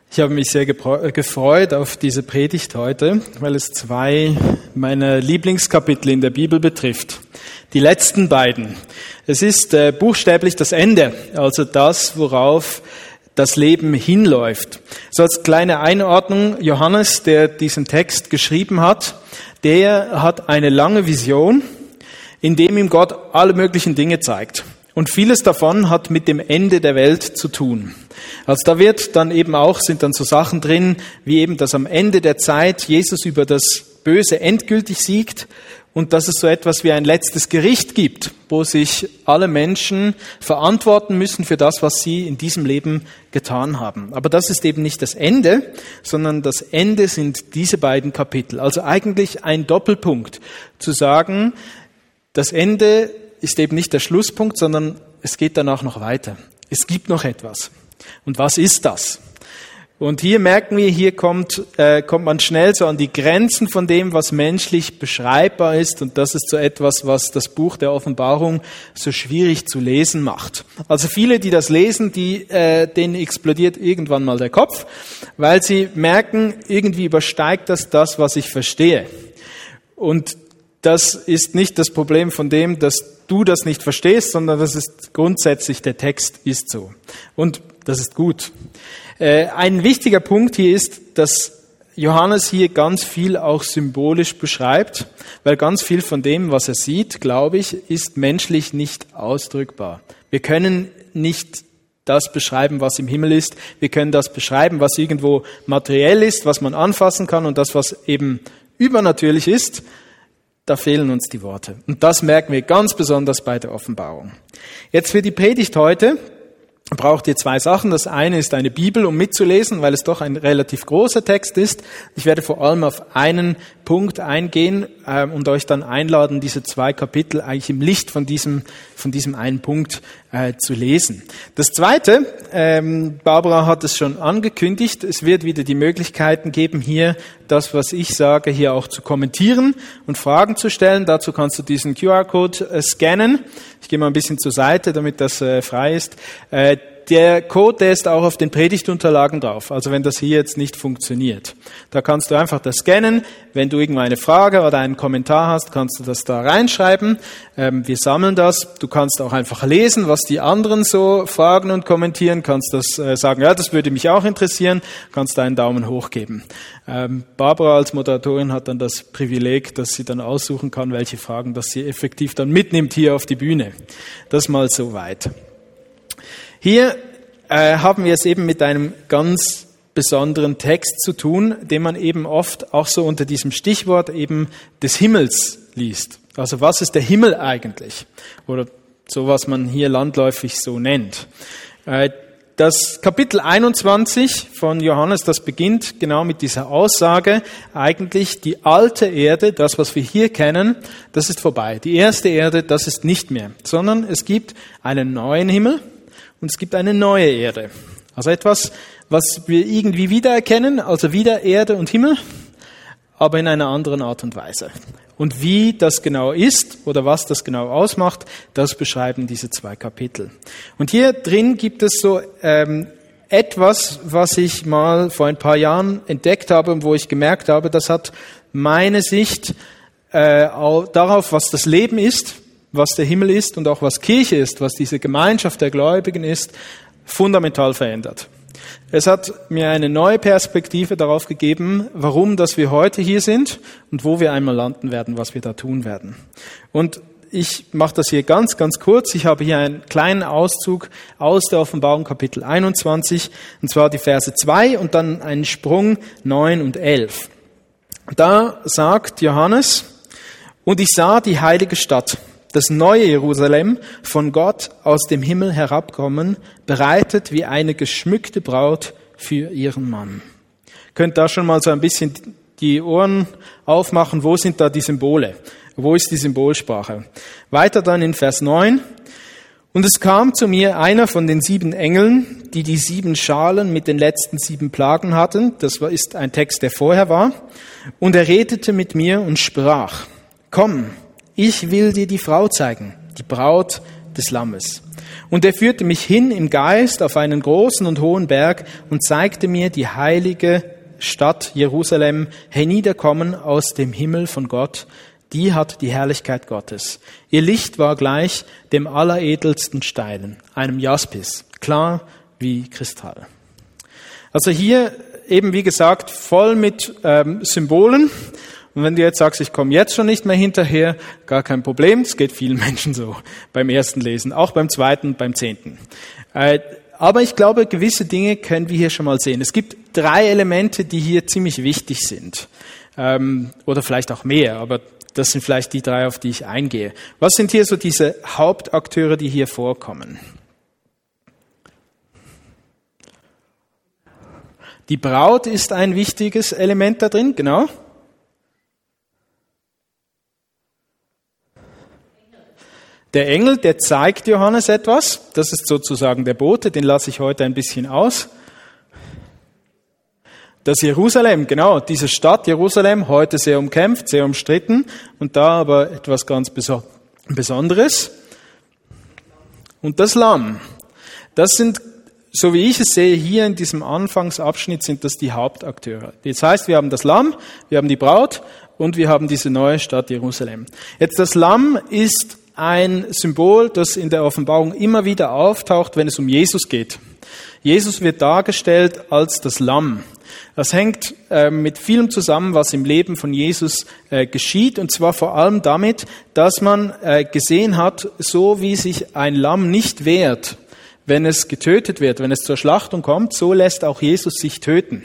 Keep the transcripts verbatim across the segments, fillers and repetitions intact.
Ich habe mich sehr gefreut auf diese Predigt heute, weil es zwei meiner Lieblingskapitel in der Bibel betrifft. Die letzten beiden. Es ist äh, buchstäblich das Ende, also das, worauf das Leben hinläuft. So als kleine Einordnung, Johannes, der diesen Text geschrieben hat, der hat eine lange Vision, in dem ihm Gott alle möglichen Dinge zeigt. Und vieles davon hat mit dem Ende der Welt zu tun. Also da wird dann eben auch, sind dann so Sachen drin, wie eben, dass am Ende der Zeit Jesus über das Böse endgültig siegt und dass es so etwas wie ein letztes Gericht gibt, wo sich alle Menschen verantworten müssen für das, was sie in diesem Leben getan haben. Aber das ist eben nicht das Ende, sondern das Ende sind diese beiden Kapitel. Also eigentlich ein Doppelpunkt, zu sagen, das Ende ist eben nicht der Schlusspunkt, sondern es geht danach noch weiter. Es gibt noch etwas. Und was ist das? Und hier merken wir, hier kommt, äh, kommt man schnell so an die Grenzen von dem, was menschlich beschreibbar ist. Und das ist so etwas, was das Buch der Offenbarung so schwierig zu lesen macht. Also viele, die das lesen, die, äh, denen explodiert irgendwann mal der Kopf, weil sie merken, irgendwie übersteigt das das, was ich verstehe. Und das ist nicht das Problem von dem, dass du das nicht verstehst, sondern das ist grundsätzlich, der Text ist so. Und das ist gut. Äh, ein wichtiger Punkt hier ist, dass Johannes hier ganz viel auch symbolisch beschreibt, weil ganz viel von dem, was er sieht, glaube ich, ist menschlich nicht ausdrückbar. Wir können nicht das beschreiben, was im Himmel ist. Wir können das beschreiben, was irgendwo materiell ist, was man anfassen kann, und das, was eben übernatürlich ist, da fehlen uns die Worte. Und das merken wir ganz besonders bei der Offenbarung. Jetzt für die Predigt heute braucht ihr zwei Sachen. Das eine ist eine Bibel, um mitzulesen, weil es doch ein relativ großer Text ist. Ich werde vor allem auf einen Punkt eingehen äh, und euch dann einladen, diese zwei Kapitel eigentlich im Licht von diesem, von diesem einen Punkt äh, zu lesen. Das zweite, ähm, Barbara hat es schon angekündigt, es wird wieder die Möglichkeiten geben, hier das, was ich sage, hier auch zu kommentieren und Fragen zu stellen. Dazu kannst du diesen Q R-Code äh, scannen. Ich gehe mal ein bisschen zur Seite, damit das äh, frei ist. Äh, Der Code, der ist auch auf den Predigtunterlagen drauf, also wenn das hier jetzt nicht funktioniert. Da kannst du einfach das scannen. Wenn du irgendwo eine Frage oder einen Kommentar hast, kannst du das da reinschreiben. Ähm, wir sammeln das. Du kannst auch einfach lesen, was die anderen so fragen und kommentieren. Kannst das äh, sagen, ja, das würde mich auch interessieren. Kannst da einen Daumen hoch geben. Ähm, Barbara als Moderatorin hat dann das Privileg, dass sie dann aussuchen kann, welche Fragen das sie effektiv dann mitnimmt hier auf die Bühne. Das mal so weit. Hier äh, haben wir es eben mit einem ganz besonderen Text zu tun, den man eben oft auch so unter diesem Stichwort eben des Himmels liest. Also was ist der Himmel eigentlich? Oder so, was man hier landläufig so nennt. Äh, das Kapitel einundzwanzig von Johannes, das beginnt genau mit dieser Aussage, eigentlich die alte Erde, das, was wir hier kennen, das ist vorbei. Die erste Erde, das ist nicht mehr, sondern es gibt einen neuen Himmel. Und es gibt eine neue Erde. Also etwas, was wir irgendwie wiedererkennen, also wieder Erde und Himmel, aber in einer anderen Art und Weise. Und wie das genau ist oder was das genau ausmacht, das beschreiben diese zwei Kapitel. Und hier drin gibt es so ähm, etwas, was ich mal vor ein paar Jahren entdeckt habe und wo ich gemerkt habe, das hat meine Sicht äh, darauf, was das Leben ist, was der Himmel ist und auch was Kirche ist, was diese Gemeinschaft der Gläubigen ist, fundamental verändert. Es hat mir eine neue Perspektive darauf gegeben, warum dass wir heute hier sind und wo wir einmal landen werden, was wir da tun werden. Und ich mache das hier ganz, ganz kurz. Ich habe hier einen kleinen Auszug aus der Offenbarung Kapitel einundzwanzig, und zwar die Verse zwei und dann einen Sprung neun und elf. Da sagt Johannes: Und ich sah die heilige Stadt, das neue Jerusalem, von Gott aus dem Himmel herabkommen, bereitet wie eine geschmückte Braut für ihren Mann. Könnt da schon mal so ein bisschen die Ohren aufmachen, wo sind da die Symbole? Wo ist die Symbolsprache? Weiter dann in Vers neun. Und es kam zu mir einer von den sieben Engeln, die die sieben Schalen mit den letzten sieben Plagen hatten. Das ist ein Text, der vorher war. Und er redete mit mir und sprach: Komm, ich will dir die Frau zeigen, die Braut des Lammes. Und er führte mich hin im Geist auf einen großen und hohen Berg und zeigte mir die heilige Stadt Jerusalem herniederkommen aus dem Himmel von Gott. Die hat die Herrlichkeit Gottes. Ihr Licht war gleich dem alleredelsten Stein, einem Jaspis, klar wie Kristall. Also hier eben, wie gesagt, voll mit ähm, Symbolen. Und wenn du jetzt sagst, ich komme jetzt schon nicht mehr hinterher, gar kein Problem. Es geht vielen Menschen so beim ersten Lesen, auch beim zweiten, beim zehnten. Äh, aber ich glaube, gewisse Dinge können wir hier schon mal sehen. Es gibt drei Elemente, die hier ziemlich wichtig sind. Ähm, oder vielleicht auch mehr, aber das sind vielleicht die drei, auf die ich eingehe. Was sind hier so diese Hauptakteure, die hier vorkommen? Die Braut ist ein wichtiges Element da drin, genau. Der Engel, der zeigt Johannes etwas. Das ist sozusagen der Bote, den lasse ich heute ein bisschen aus. Das Jerusalem, genau, diese Stadt Jerusalem, heute sehr umkämpft, sehr umstritten und da aber etwas ganz Besonderes. Und das Lamm, das sind, so wie ich es sehe, hier in diesem Anfangsabschnitt sind das die Hauptakteure. Das heißt, wir haben das Lamm, wir haben die Braut und wir haben diese neue Stadt Jerusalem. Jetzt das Lamm ist ein Symbol, das in der Offenbarung immer wieder auftaucht, wenn es um Jesus geht. Jesus wird dargestellt als das Lamm. Das hängt äh, mit vielem zusammen, was im Leben von Jesus äh, geschieht, und zwar vor allem damit, dass man äh, gesehen hat, so wie sich ein Lamm nicht wehrt, wenn es getötet wird, wenn es zur Schlachtung kommt, so lässt auch Jesus sich töten.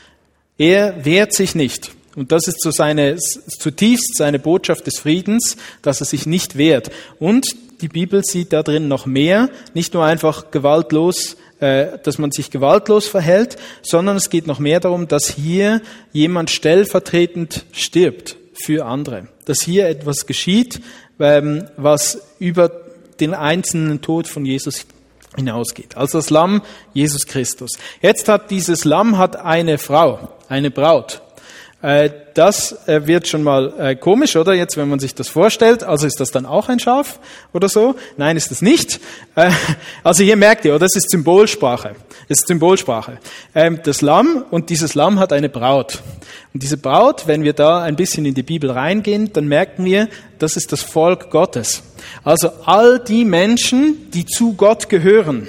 Er wehrt sich nicht. Und das ist so seine, zutiefst seine Botschaft des Friedens, dass er sich nicht wehrt. Und die Bibel sieht da drin noch mehr, nicht nur einfach gewaltlos, äh, dass man sich gewaltlos verhält, sondern es geht noch mehr darum, dass hier jemand stellvertretend stirbt für andere. Dass hier etwas geschieht, ähm, was über den einzelnen Tod von Jesus hinausgeht. Also das Lamm, Jesus Christus. Jetzt hat dieses Lamm hat eine Frau, eine Braut. Das wird schon mal komisch, oder? Jetzt, wenn man sich das vorstellt. Also ist das dann auch ein Schaf oder so? Nein, ist das nicht. Also hier merkt ihr, oder? Das ist Symbolsprache. Das ist Symbolsprache. Das Lamm, und dieses Lamm hat eine Braut. Und diese Braut, wenn wir da ein bisschen in die Bibel reingehen, dann merken wir, das ist das Volk Gottes. Also all die Menschen, die zu Gott gehören,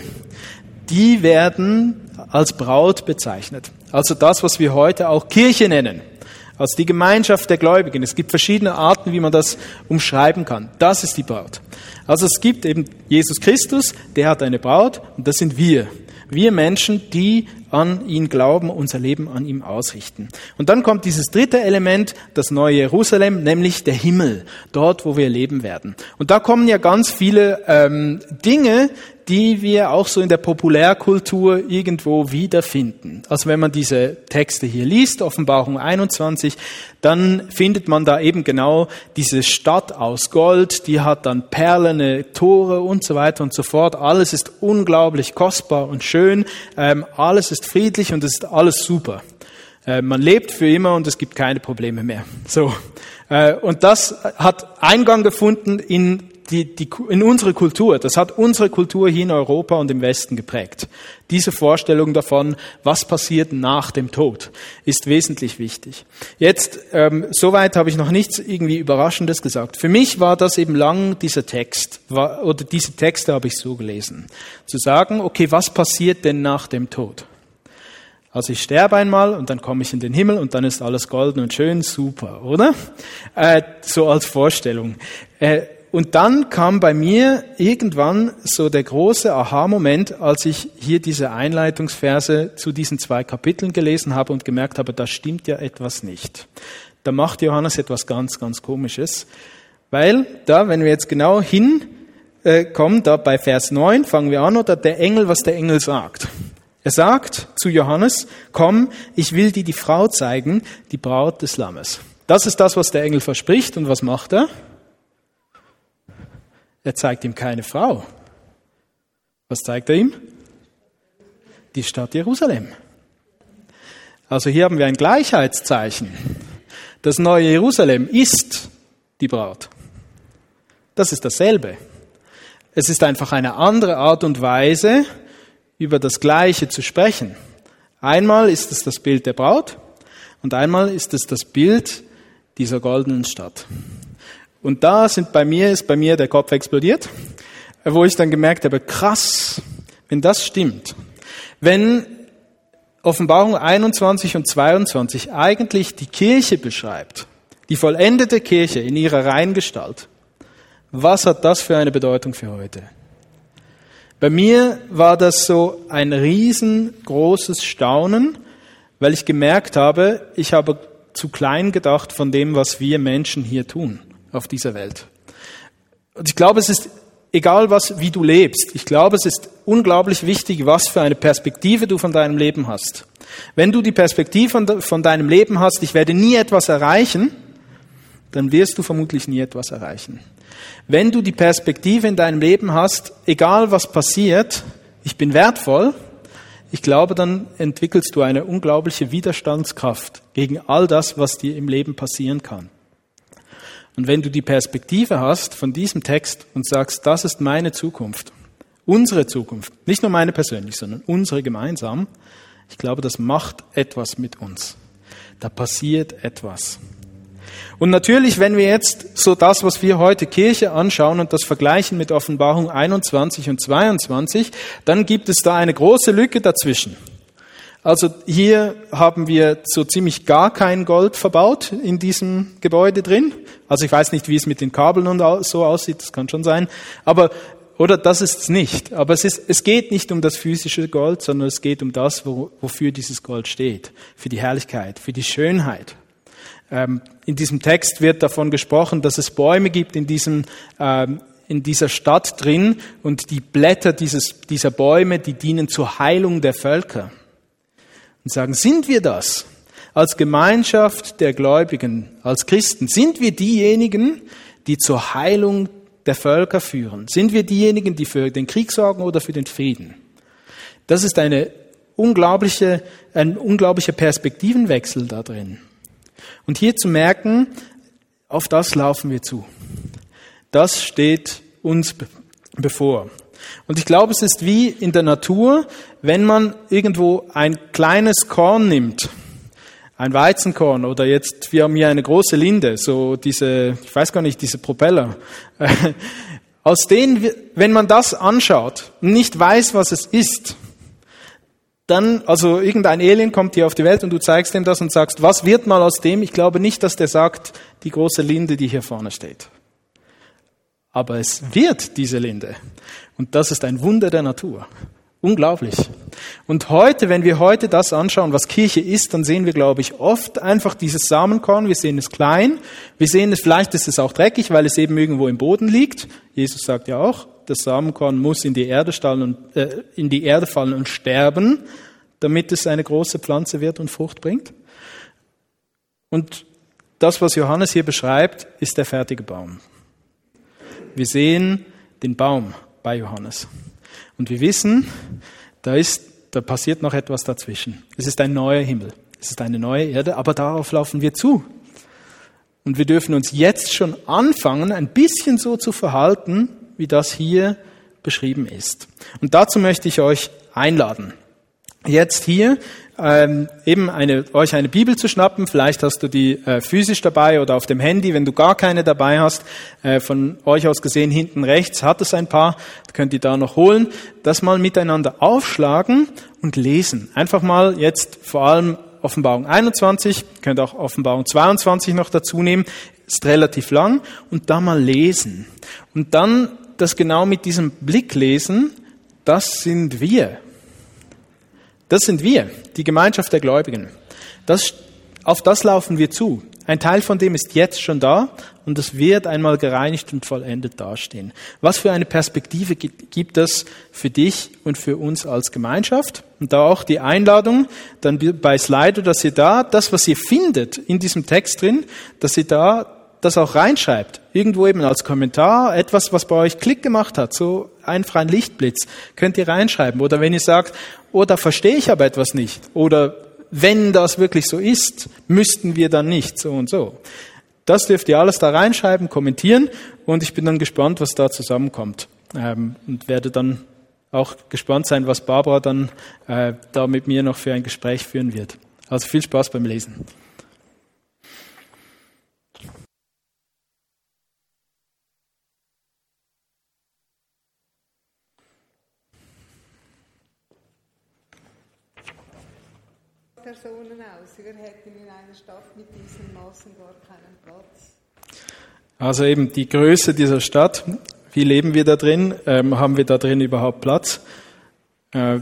die werden als Braut bezeichnet. Also das, was wir heute auch Kirche nennen. Also die Gemeinschaft der Gläubigen. Es gibt verschiedene Arten, wie man das umschreiben kann. Das ist die Braut. Also es gibt eben Jesus Christus, der hat eine Braut, und das sind wir. Wir Menschen, die an ihn glauben, unser Leben an ihm ausrichten. Und dann kommt dieses dritte Element, das neue Jerusalem, nämlich der Himmel, dort, wo wir leben werden. Und da kommen ja ganz viele ähm, Dinge, die wir auch so in der Populärkultur irgendwo wiederfinden. Also wenn man diese Texte hier liest, Offenbarung einundzwanzig, dann findet man da eben genau diese Stadt aus Gold, die hat dann perlene Tore und so weiter und so fort. Alles ist unglaublich kostbar und schön, ähm, alles ist friedlich und es ist alles super. Äh, man lebt für immer und es gibt keine Probleme mehr. So, äh, und das hat Eingang gefunden in Die, die, in unsere Kultur. Das hat unsere Kultur hier in Europa und im Westen geprägt. Diese Vorstellung davon, was passiert nach dem Tod, ist wesentlich wichtig. Jetzt, ähm, soweit habe ich noch nichts irgendwie Überraschendes gesagt. Für mich war das eben lang dieser Text, war, oder diese Texte habe ich so gelesen. Zu sagen, okay, was passiert denn nach dem Tod? Also ich sterbe einmal und dann komme ich in den Himmel und dann ist alles golden und schön, super, oder? Äh, so als Vorstellung. Äh, Und dann kam bei mir irgendwann so der große Aha-Moment, als ich hier diese Einleitungsverse zu diesen zwei Kapiteln gelesen habe und gemerkt habe, da stimmt ja etwas nicht. Da macht Johannes etwas ganz, ganz Komisches. Weil da, wenn wir jetzt genau hinkommen, da bei Vers neun fangen wir an, oder der Engel, was der Engel sagt. Er sagt zu Johannes, komm, ich will dir die Frau zeigen, die Braut des Lammes. Das ist das, was der Engel verspricht. Und was macht er? Er zeigt ihm keine Frau. Was zeigt er ihm? Die Stadt Jerusalem. Also hier haben wir ein Gleichheitszeichen. Das neue Jerusalem ist die Braut. Das ist dasselbe. Es ist einfach eine andere Art und Weise, über das Gleiche zu sprechen. Einmal ist es das Bild der Braut und einmal ist es das Bild dieser goldenen Stadt. Und da sind bei mir, ist bei mir der Kopf explodiert, wo ich dann gemerkt habe, krass, wenn das stimmt, wenn Offenbarung einundzwanzig und zweiundzwanzig eigentlich die Kirche beschreibt, die vollendete Kirche in ihrer reinen Gestalt, was hat das für eine Bedeutung für heute? Bei mir war das so ein riesengroßes Staunen, weil ich gemerkt habe, ich habe zu klein gedacht von dem, was wir Menschen hier tun auf dieser Welt. Und ich glaube, es ist egal, was, wie du lebst, ich glaube, es ist unglaublich wichtig, was für eine Perspektive du von deinem Leben hast. Wenn du die Perspektive von deinem Leben hast, ich werde nie etwas erreichen, dann wirst du vermutlich nie etwas erreichen. Wenn du die Perspektive in deinem Leben hast, egal was passiert, ich bin wertvoll, ich glaube, dann entwickelst du eine unglaubliche Widerstandskraft gegen all das, was dir im Leben passieren kann. Und wenn du die Perspektive hast von diesem Text und sagst, das ist meine Zukunft, unsere Zukunft, nicht nur meine persönlich, sondern unsere gemeinsam, ich glaube, das macht etwas mit uns. Da passiert etwas. Und natürlich, wenn wir jetzt so das, was wir heute Kirche anschauen und das vergleichen mit Offenbarung einundzwanzig und zweiundzwanzig, dann gibt es da eine große Lücke dazwischen. Also hier haben wir so ziemlich gar kein Gold verbaut in diesem Gebäude drin. Also ich weiß nicht, wie es mit den Kabeln und so aussieht, das kann schon sein. Aber, oder das ist es nicht. Aber es ist, es geht nicht um das physische Gold, sondern es geht um das, wo, wofür dieses Gold steht. Für die Herrlichkeit, für die Schönheit. Ähm, in diesem Text wird davon gesprochen, dass es Bäume gibt in diesem, ähm, in dieser Stadt drin und die Blätter dieses, dieser Bäume, die dienen zur Heilung der Völker. Und sagen, sind wir das? Als Gemeinschaft der Gläubigen, als Christen, sind wir diejenigen, die zur Heilung der Völker führen? Sind wir diejenigen, die für den Krieg sorgen oder für den Frieden? Das ist eine unglaubliche, ein unglaublicher Perspektivenwechsel da drin. Und hier zu merken, auf das laufen wir zu. Das steht uns bevor. Und ich glaube, es ist wie in der Natur, wenn man irgendwo ein kleines Korn nimmt, ein Weizenkorn oder jetzt, wir haben hier eine große Linde, so diese, ich weiß gar nicht, diese Propeller. Aus denen, wenn man das anschaut und nicht weiß, was es ist, dann, also irgendein Alien kommt hier auf die Welt und du zeigst ihm das und sagst, was wird mal aus dem? Ich glaube nicht, dass der sagt, die große Linde, die hier vorne steht. Aber es wird diese Linde. Und das ist ein Wunder der Natur. Unglaublich. Und heute, wenn wir heute das anschauen, was Kirche ist, dann sehen wir, glaube ich, oft einfach dieses Samenkorn. Wir sehen es klein. Wir sehen es, vielleicht ist es auch dreckig, weil es eben irgendwo im Boden liegt. Jesus sagt ja auch, das Samenkorn muss in die Erde fallen und, äh, in die Erde fallen und sterben, damit es eine große Pflanze wird und Frucht bringt. Und das, was Johannes hier beschreibt, ist der fertige Baum. Wir sehen den Baum bei Johannes. Und wir wissen, da ist, da passiert noch etwas dazwischen. Es ist ein neuer Himmel. Es ist eine neue Erde, aber darauf laufen wir zu. Und wir dürfen uns jetzt schon anfangen, ein bisschen so zu verhalten, wie das hier beschrieben ist. Und dazu möchte ich euch einladen. Jetzt hier ähm, eben eine, euch eine Bibel zu schnappen. Vielleicht hast du die äh, physisch dabei oder auf dem Handy. Wenn du gar keine dabei hast, äh, von euch aus gesehen hinten rechts hat es ein paar, könnt ihr da noch holen. Das mal miteinander aufschlagen und lesen. Einfach mal jetzt vor allem Offenbarung einundzwanzig, könnt auch Offenbarung zweiundzwanzig noch dazu nehmen, ist relativ lang, und da mal lesen. Und dann das genau mit diesem Blick lesen, das sind wir. Das sind wir, die Gemeinschaft der Gläubigen. Das, auf das laufen wir zu. Ein Teil von dem ist jetzt schon da und es wird einmal gereinigt und vollendet dastehen. Was für eine Perspektive gibt es für dich und für uns als Gemeinschaft? Und da auch die Einladung, dann bei Slido, dass ihr da das, was ihr findet in diesem Text drin, dass ihr da das auch reinschreibt. Irgendwo eben als Kommentar, etwas, was bei euch Klick gemacht hat, so einfach ein Lichtblitz, könnt ihr reinschreiben. Oder wenn ihr sagt, oh, da verstehe ich aber etwas nicht. Oder wenn das wirklich so ist, müssten wir dann nicht, so und so. Das dürft ihr alles da reinschreiben, kommentieren, und ich bin dann gespannt, was da zusammenkommt. ähm, und werde dann auch gespannt sein, was Barbara dann äh, da mit mir noch für ein Gespräch führen wird. Also viel Spaß beim Lesen. Personen aus. Wir hätten in einer Stadt mit diesen Maßen gar keinen Platz. Also eben die Größe dieser Stadt. Wie leben wir da drin? Ähm, haben wir da drin überhaupt Platz? Äh,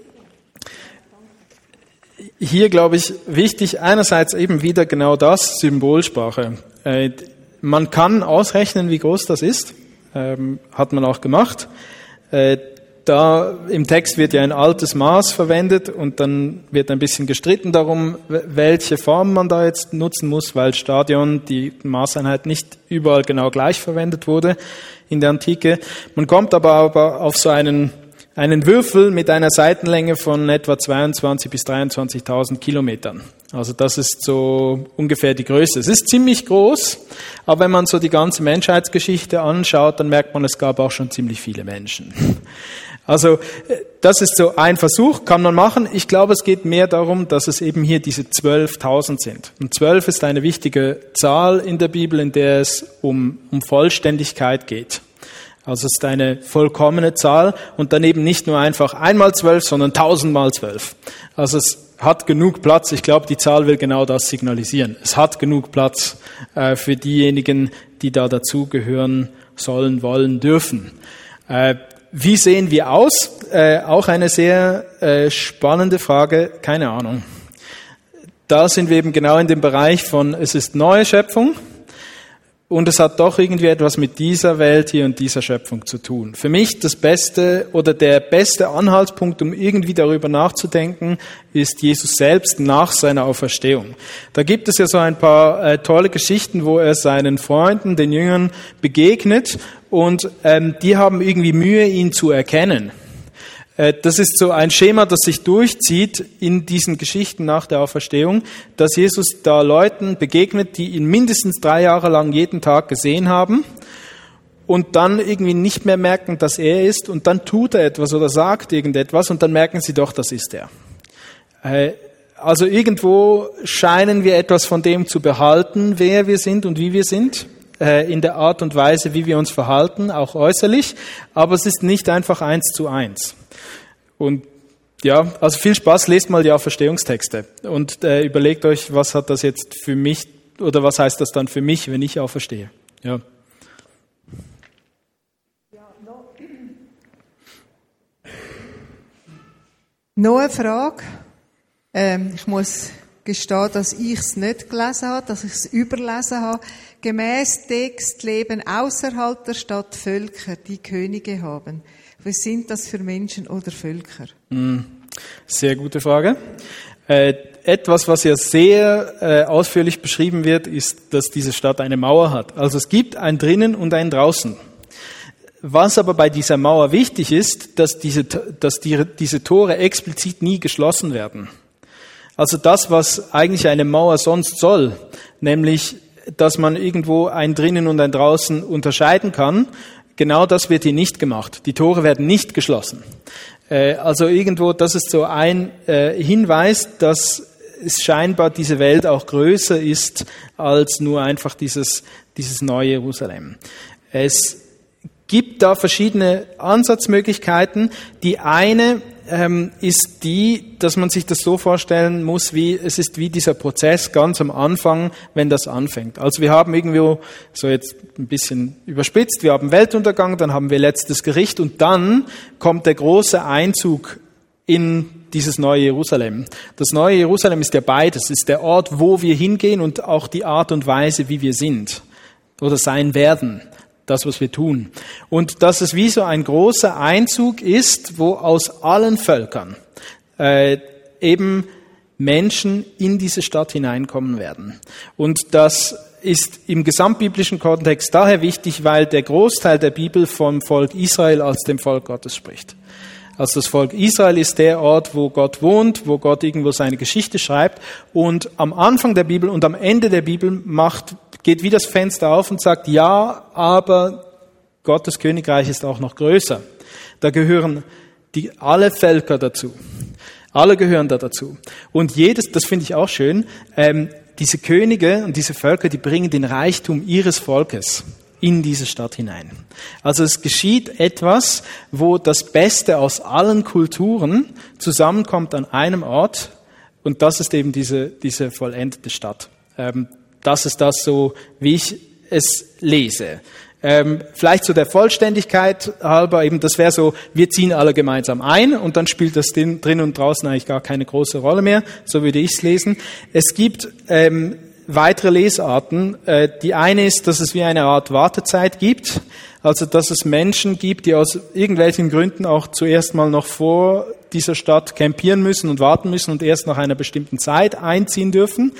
hier, glaube ich, wichtig einerseits eben wieder genau das, Symbolsprache. Äh, man kann ausrechnen, wie groß das ist. Ähm, hat man auch gemacht. Äh, Da im Text wird ja ein altes Maß verwendet und dann wird ein bisschen gestritten darum, welche Form man da jetzt nutzen muss, weil Stadion, die Maßeinheit, nicht überall genau gleich verwendet wurde in der Antike. Man kommt aber, aber auf so einen, einen Würfel mit einer Seitenlänge von etwa zweiundzwanzig bis dreiundzwanzigtausend Kilometern. Also das ist so ungefähr die Größe. Es ist ziemlich groß, aber wenn man so die ganze Menschheitsgeschichte anschaut, dann merkt man, es gab auch schon ziemlich viele Menschen. Also das ist so ein Versuch, kann man machen. Ich glaube, es geht mehr darum, dass es eben hier diese zwölftausend sind. Und zwölf ist eine wichtige Zahl in der Bibel, in der es um, um Vollständigkeit geht. Also es ist eine vollkommene Zahl und dann eben nicht nur einfach einmal zwölf, sondern tausendmal zwölf. Also es hat genug Platz. Ich glaube, die Zahl will genau das signalisieren. Es hat genug Platz äh, für diejenigen, die da dazugehören sollen, wollen, dürfen. Äh, Wie sehen wir aus? Äh, auch eine sehr äh, spannende Frage, keine Ahnung. Da sind wir eben genau in dem Bereich von, es ist neue Schöpfung und es hat doch irgendwie etwas mit dieser Welt hier und dieser Schöpfung zu tun. Für mich das Beste oder der beste Anhaltspunkt, um irgendwie darüber nachzudenken, ist Jesus selbst nach seiner Auferstehung. Da gibt es ja so ein paar äh, tolle Geschichten, wo er seinen Freunden, den Jüngern begegnet und ähm, die haben irgendwie Mühe, ihn zu erkennen. Äh, das ist so ein Schema, das sich durchzieht in diesen Geschichten nach der Auferstehung, dass Jesus da Leuten begegnet, die ihn mindestens drei Jahre lang jeden Tag gesehen haben und dann irgendwie nicht mehr merken, dass er ist und dann tut er etwas oder sagt irgendetwas und dann merken sie doch, das ist er. Äh, also irgendwo scheinen wir etwas von dem zu behalten, wer wir sind und wie wir sind, in der Art und Weise, wie wir uns verhalten, auch äußerlich, aber es ist nicht einfach eins zu eins. Und ja, also viel Spaß, lest mal die Auferstehungstexte und äh, überlegt euch, was hat das jetzt für mich oder was heißt das dann für mich, wenn ich auferstehe. Ja. Ja, noch, noch eine Frage. Ähm, ich muss gestehen, dass ich es nicht gelesen habe, dass ich es überlesen habe. Gemäß Text leben außerhalb der Stadt Völker, die Könige haben. Was sind das für Menschen oder Völker? Sehr gute Frage. Äh, etwas, was ja sehr äh, ausführlich beschrieben wird, ist, dass diese Stadt eine Mauer hat. Also es gibt ein Drinnen und ein Draußen. Was aber bei dieser Mauer wichtig ist, dass diese, dass die, diese Tore explizit nie geschlossen werden. Also das, was eigentlich eine Mauer sonst soll, nämlich, dass man irgendwo ein Drinnen und ein Draußen unterscheiden kann, genau das wird hier nicht gemacht. Die Tore werden nicht geschlossen. Also irgendwo, das ist so ein Hinweis, dass es scheinbar diese Welt auch größer ist als nur einfach dieses, dieses neue Jerusalem. Es gibt da verschiedene Ansatzmöglichkeiten. Die eine ähm, ist die, dass man sich das so vorstellen muss, wie es ist wie dieser Prozess ganz am Anfang, wenn das anfängt. Also wir haben irgendwo, so jetzt ein bisschen überspitzt, wir haben Weltuntergang, dann haben wir letztes Gericht und dann kommt der große Einzug in dieses neue Jerusalem. Das neue Jerusalem ist ja beides, ist der Ort, wo wir hingehen und auch die Art und Weise, wie wir sind oder sein werden. Das, was wir tun. Und dass es wie so ein großer Einzug ist, wo aus allen Völkern äh, eben Menschen in diese Stadt hineinkommen werden. Und das ist im gesamtbiblischen Kontext daher wichtig, weil der Großteil der Bibel vom Volk Israel als dem Volk Gottes spricht. Also das Volk Israel ist der Ort, wo Gott wohnt, wo Gott irgendwo seine Geschichte schreibt. Und am Anfang der Bibel und am Ende der Bibel macht geht wie das Fenster auf und sagt, ja, aber Gottes Königreich ist auch noch größer. Da gehören die, alle Völker dazu. Alle gehören da dazu. Und jedes, das finde ich auch schön, ähm, diese Könige und diese Völker, die bringen den Reichtum ihres Volkes in diese Stadt hinein. Also es geschieht etwas, wo das Beste aus allen Kulturen zusammenkommt an einem Ort, und das ist eben diese, diese vollendete Stadt. Ähm, das ist das so, wie ich es lese. Ähm, vielleicht zu der Vollständigkeit halber, eben das wäre so, wir ziehen alle gemeinsam ein und dann spielt das drin, drin und draußen eigentlich gar keine große Rolle mehr, so würde ich es lesen. Es gibt ähm, weitere Lesarten. Äh, die eine ist, dass es wie eine Art Wartezeit gibt, also dass es Menschen gibt, die aus irgendwelchen Gründen auch zuerst mal noch vor dieser Stadt campieren müssen und warten müssen und erst nach einer bestimmten Zeit einziehen dürfen.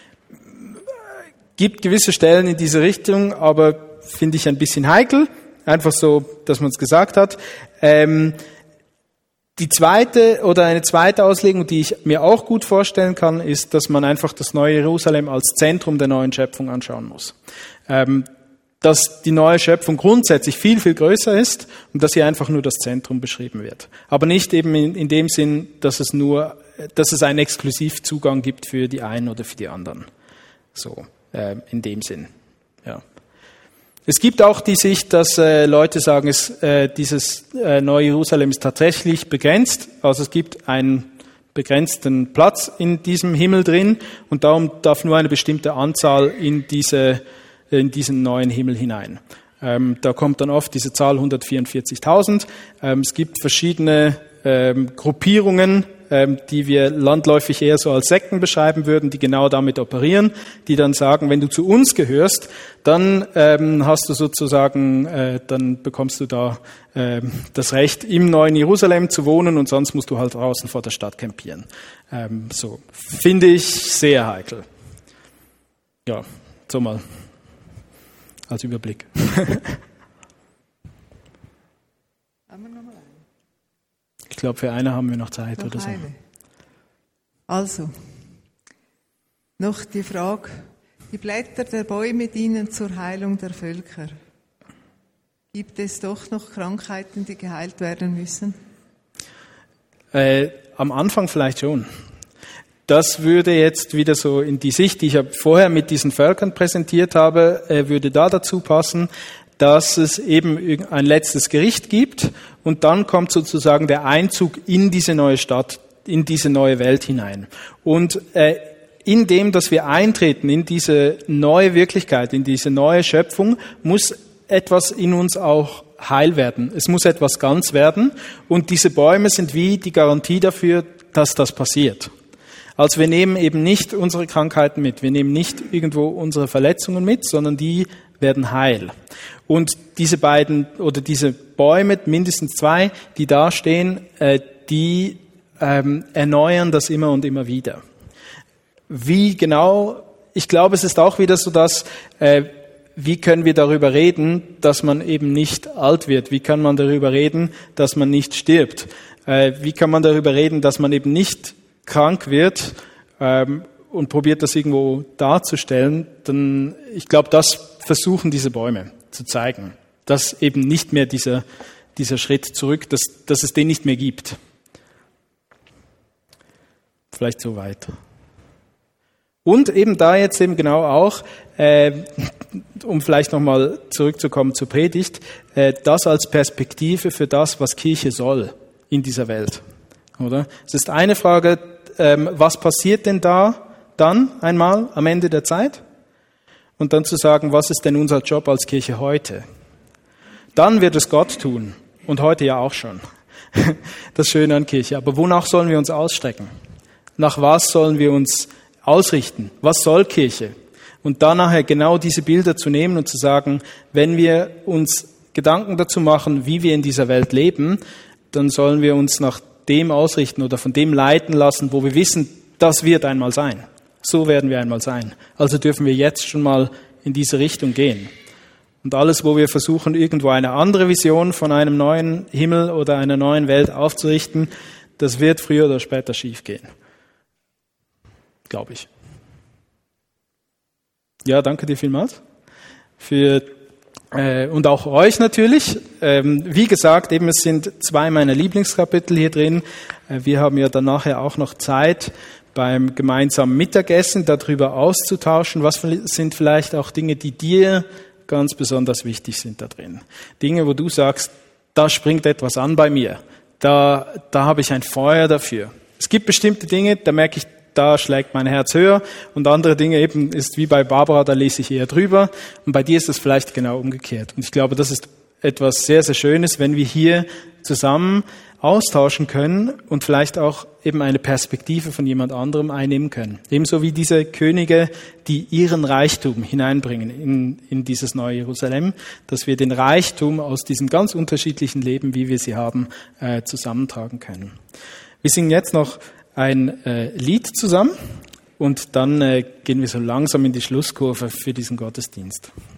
Gibt gewisse Stellen in diese Richtung, aber finde ich ein bisschen heikel, einfach so, dass man es gesagt hat. Ähm, die zweite oder eine zweite Auslegung, die ich mir auch gut vorstellen kann, ist, dass man einfach das neue Jerusalem als Zentrum der neuen Schöpfung anschauen muss. Ähm, dass die neue Schöpfung grundsätzlich viel, viel größer ist und dass hier einfach nur das Zentrum beschrieben wird. Aber nicht eben in, in dem Sinn, dass es nur, dass es einen Exklusivzugang gibt für die einen oder für die anderen. So, äh, in dem Sinn, ja. Es gibt auch die Sicht, dass äh, Leute sagen, es, äh, dieses äh, neue Jerusalem ist tatsächlich begrenzt. Also es gibt einen begrenzten Platz in diesem Himmel drin und darum darf nur eine bestimmte Anzahl in diese in diesen neuen Himmel hinein. Ähm, da kommt dann oft diese Zahl hundertvierundvierzigtausend. Ähm, es gibt verschiedene ähm, Gruppierungen, ähm, die wir landläufig eher so als Sekten beschreiben würden, die genau damit operieren, die dann sagen, wenn du zu uns gehörst, dann ähm, hast du sozusagen, äh, dann bekommst du da äh, das Recht, im neuen Jerusalem zu wohnen und sonst musst du halt draußen vor der Stadt campieren. Ähm, so finde ich sehr heikel. Ja, so mal als Überblick. Haben wir noch mal eine? Ich glaube, für eine haben wir noch Zeit noch oder so. Eine. Also, noch die Frage, die Blätter der Bäume dienen zur Heilung der Völker. Gibt es doch noch Krankheiten, die geheilt werden müssen? Äh, am Anfang vielleicht schon. Das würde jetzt wieder so in die Sicht, die ich vorher mit diesen Völkern präsentiert habe, würde da dazu passen, dass es eben ein letztes Gericht gibt und dann kommt sozusagen der Einzug in diese neue Stadt, in diese neue Welt hinein. Und äh, in dem, dass wir eintreten in diese neue Wirklichkeit, in diese neue Schöpfung, muss etwas in uns auch heil werden. Es muss etwas ganz werden und diese Bäume sind wie die Garantie dafür, dass das passiert. Also wir nehmen eben nicht unsere Krankheiten mit, wir nehmen nicht irgendwo unsere Verletzungen mit, sondern die werden heil. Und diese beiden oder diese Bäume, mindestens zwei, die da stehen, äh, die ähm, erneuern das immer und immer wieder. Wie genau? Ich glaube, es ist auch wieder so, dass äh, wie können wir darüber reden, dass man eben nicht alt wird? Wie kann man darüber reden, dass man nicht stirbt? Äh, wie kann man darüber reden, dass man eben nicht krank wird ähm, und probiert das irgendwo darzustellen, dann, ich glaube, das versuchen diese Bäume zu zeigen, dass eben nicht mehr dieser, dieser Schritt zurück, dass, dass es den nicht mehr gibt. Vielleicht so weit. Und eben da jetzt eben genau auch, äh, um vielleicht nochmal zurückzukommen zur Predigt, äh, das als Perspektive für das, was Kirche soll in dieser Welt. Oder? Es ist eine Frage, ähm, was passiert denn da dann einmal am Ende der Zeit? Und dann zu sagen, was ist denn unser Job als Kirche heute? Dann wird es Gott tun. Und heute ja auch schon. Das Schöne an Kirche. Aber wonach sollen wir uns ausstrecken? Nach was sollen wir uns ausrichten? Was soll Kirche? Und dann nachher genau diese Bilder zu nehmen und zu sagen, wenn wir uns Gedanken dazu machen, wie wir in dieser Welt leben, dann sollen wir uns nach dem ausrichten oder von dem leiten lassen, wo wir wissen, das wird einmal sein. So werden wir einmal sein. Also dürfen wir jetzt schon mal in diese Richtung gehen. Und alles, wo wir versuchen, irgendwo eine andere Vision von einem neuen Himmel oder einer neuen Welt aufzurichten, das wird früher oder später schiefgehen. Glaube ich. Ja, danke dir vielmals für äh, und auch euch natürlich. Ähm, wie gesagt, eben es sind zwei meiner Lieblingskapitel hier drin. Äh, wir haben ja dann nachher auch noch Zeit, beim gemeinsamen Mittagessen darüber auszutauschen, was sind vielleicht auch Dinge, die dir ganz besonders wichtig sind da drin. Dinge, wo du sagst, da springt etwas an bei mir, da, da habe ich ein Feuer dafür. Es gibt bestimmte Dinge, da merke ich, da schlägt mein Herz höher, und andere Dinge eben ist wie bei Barbara, da lese ich eher drüber, und bei dir ist es vielleicht genau umgekehrt. Und ich glaube, das ist etwas sehr, sehr Schönes, wenn wir hier zusammen austauschen können und vielleicht auch eben eine Perspektive von jemand anderem einnehmen können. Ebenso wie diese Könige, die ihren Reichtum hineinbringen in, in dieses neue Jerusalem, dass wir den Reichtum aus diesem ganz unterschiedlichen Leben, wie wir sie haben, äh, zusammentragen können. Wir singen jetzt noch ein äh, Lied zusammen und dann äh, gehen wir so langsam in die Schlusskurve für diesen Gottesdienst.